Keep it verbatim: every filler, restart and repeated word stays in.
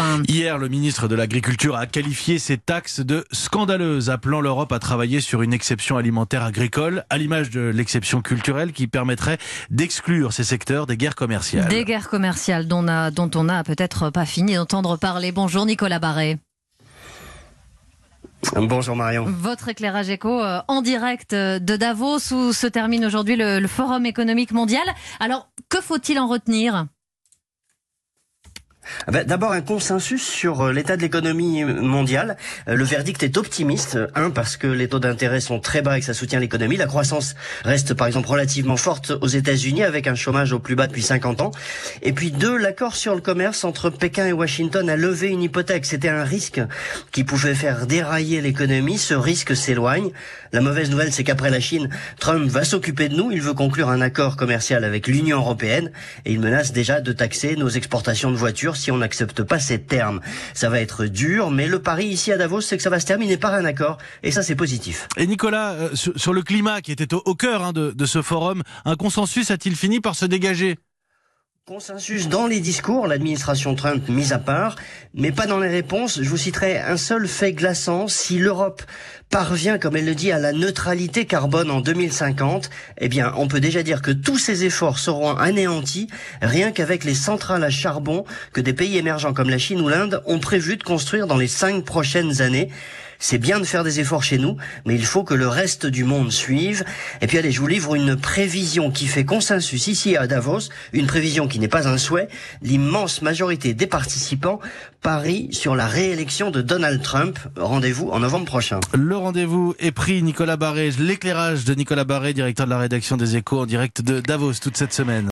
Hier, le ministre de l'Agriculture a qualifié ces taxes de scandaleuses, appelant l'Europe à travailler sur une exception alimentaire agricole, à l'image de l'exception culturelle qui permettrait d'exclure ces secteurs des guerres commerciales. Des guerres commerciales dont on a, dont on a peut-être pas fini d'entendre parler. Bonjour Nicolas Barré. Bonjour Marion. Votre éclairage éco euh, en direct de Davos où se termine aujourd'hui le, le Forum économique mondial. Alors, que faut-il en retenir ? D'abord, un consensus sur l'état de l'économie mondiale. Le verdict est optimiste. Un, parce que les taux d'intérêt sont très bas et que ça soutient l'économie. La croissance reste, par exemple, relativement forte aux États-Unis avec un chômage au plus bas depuis cinquante ans. Et puis deux, l'accord sur le commerce entre Pékin et Washington a levé une hypothèque. C'était un risque qui pouvait faire dérailler l'économie. Ce risque s'éloigne. La mauvaise nouvelle, c'est qu'après la Chine, Trump va s'occuper de nous. Il veut conclure un accord commercial avec l'Union européenne et il menace déjà de taxer nos exportations de voitures si on n'accepte pas ces termes. Ça va être dur, mais le pari ici à Davos, c'est que ça va se terminer par un accord, et ça c'est positif. Et Nicolas, euh, sur, sur le climat qui était au, au cœur hein, de, de ce forum, un consensus a-t-il fini par se dégager ? Consensus dans les discours, l'administration Trump mise à part, mais pas dans les réponses. Je vous citerai un seul fait glaçant. Si l'Europe parvient, comme elle le dit, à la neutralité carbone en deux mille cinquante, eh bien, on peut déjà dire que tous ces efforts seront anéantis, rien qu'avec les centrales à charbon que des pays émergents comme la Chine ou l'Inde ont prévu de construire dans les cinq prochaines années. C'est bien de faire des efforts chez nous, mais il faut que le reste du monde suive. Et puis allez, je vous livre une prévision qui fait consensus ici à Davos, une prévision qui n'est pas un souhait. L'immense majorité des participants parie sur la réélection de Donald Trump. Rendez-vous en novembre prochain. Le rendez-vous est pris, Nicolas Barré. L'éclairage de Nicolas Barré, directeur de la rédaction des Échos, en direct de Davos toute cette semaine.